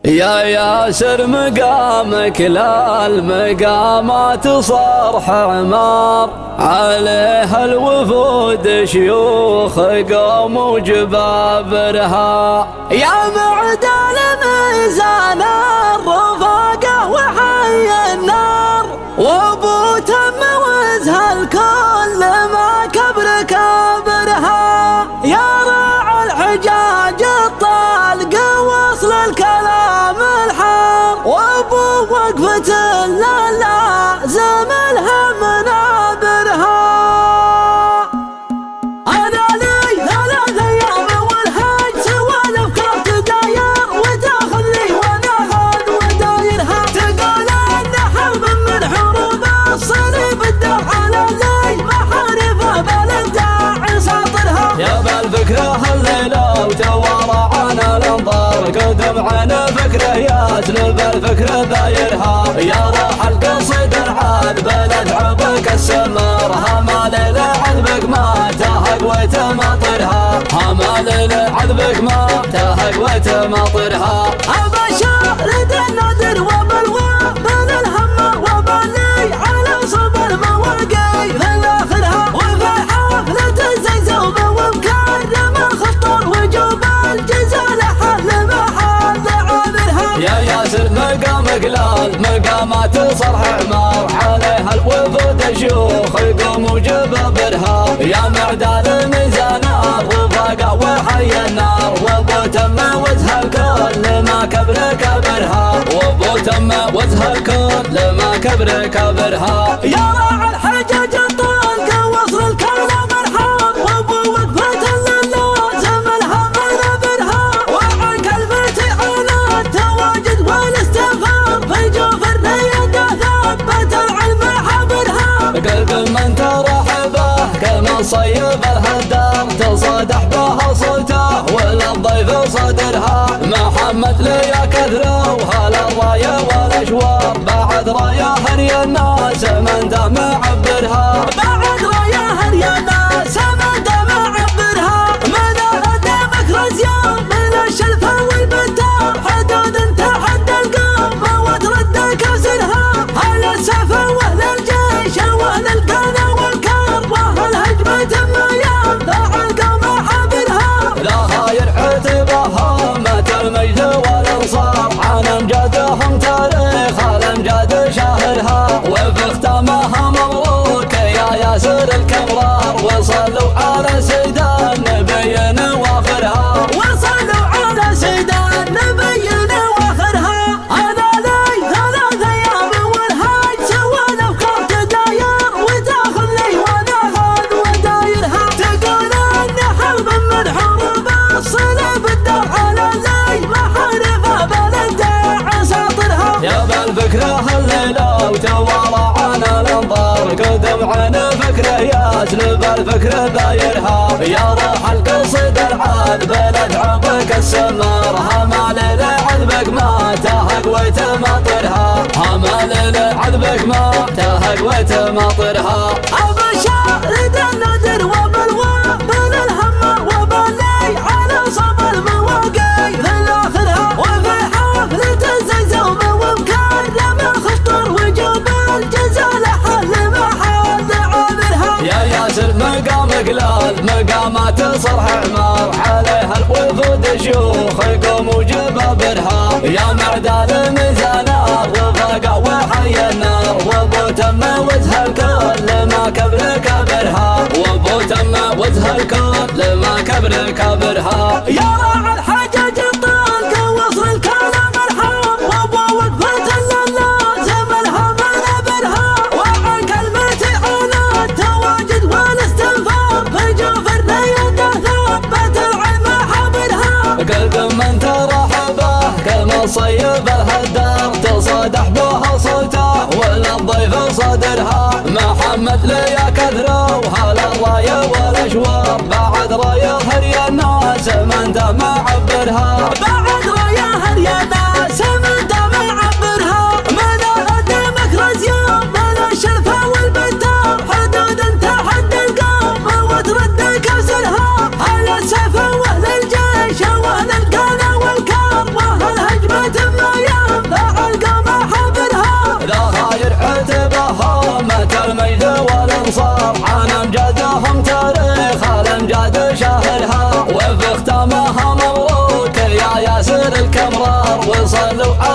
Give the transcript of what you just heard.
يا ياسر مقامك للمقامات صرح عمار، عليها الوفود شيوخ قوم وجبابرها. يا معدل ميزان الرفاقة وحي النار، وابو تم وزه الكل ما كبر كابرها. يا راعى الحجاج الطالق وصل الكلام الحار، وابو وقفة لا لازم الهم نابرها. انا لي 3 ايام والحاج سوالف كاف تداير، وتاخذ لي وانا اخذ ودايرها. تقول ان حرب من حروب الصليب الدر على الليل محارفه بالابداع ساطرها. يا بالفكره الليله وتوارى عن الانظار، قدم عن فكره يا سلب الفكره دايرها. يا روح القصيد العاد بلد عبك السمر، همال عذبك ما تهق وتماطرها. همال عذبك ما تهق وتماطرها. ابشارد النادر وبالوا بين الهم وبالي على صب المواقي في اخرها. وفي حفلة الزيزوب ومكرم الخطر وجوب الجزال حل محل عابرها. يا ياسر مقامك للمقامات صرح عمار، عليها الوفود شيوخ يقوم وجبابرها. يا معدل ميزان الرفاقة وحي النار، وابو تم وجه الكل ما كبر كبرها. وابو تم وجه الكل ما كبر كبرها. يا راعى الحجاج الطالق وصل الكلام الحار، وابو وقفة لازم الهم نابرها. وعن كلمتي على التواجد والاستغفار، في جوف الريادة ثبت العلم حبرها. قلب من ترحبه كما صيب الهدار، تصادح به صوته وللضيف صدرها. محمد ليا كثره وهلا الرايه والاشوار، بعد رايه هري الناس من دام عبرها. بعد رايه هري الناس من دام عبرها. من قدامك رزيان من الشلفه والبتار، حدود تحدى القوم وترد كسرها. هل السفه واهل الجيش واهل القنا والكار، واهل هجمه ميام ذاع القوم حبرها. لا خاير عتبها مات المجد والانصار، عن امجادهم تاريخ الامجاد شاهرها. وفي ختامها مبروك يا ياسر الكمرار، وصلوا على سيد النبي نواخرها. وصلوا على سيد النبي نواخرها. انا لي 3 ايام والحاج سوالف كاف تداير، وتاخذ لي وانا اخذ ودايرها. تقول ان حرب من حروب الصليب الدر على الليل محارفه بالابداع ساطرها. يا بالفكره الليله وتوارى عن الانظار، قدم عن فكره يا سلب الفكره دايرها. يا روح القصيد العاد بلد عبك السمر، همال عذبك ما تهق وتماطرها. همال عذبك ما تهق وتماطرها. ابشارد النادر وبالوا بين الهم وبالي على صب المواقي في اخرها. وفي حفلة الزيزوب ومكرم الخطر وجوب الجزال حل محل عابرها. يا ياسر مقامك للمقامات صرح عمار، عليها الوفود شيوخ يقوم وجبابرها. يا معدل ميزان الرفاقة وحي النار، وابو تم وجه الكل ما كبر كبرها. وابو تم وجه الكل ما كبر كبرها. يا راعى الحجاج الطالق وصل الكلام الحار، وابو وقفة لازم الهم نابرها. وعن كلمتي على التواجد والاستغفار، في جوف الريادة ثبت العلم حبرها. قلب من ترحبه كما صيب الهدار، تصادح به صوته وللضيف صدرها. محمد ليا كثره وهلا الرايه والاشوار، بعد رايه هري الناس من دام عبرها. بعد رايه هري الناس من دام عبرها. من قدامك رزيان من الشلفه والبتار، حدود تحدى القوم وترد كسرها. هل السفه واهل الجيش واهل القنا والكار، واهل هجمه المجد والانصار عن امجادهم تاريخ الامجاد شاهدها وفي ختامها مبروك يا ياسر الكمرار وصلوا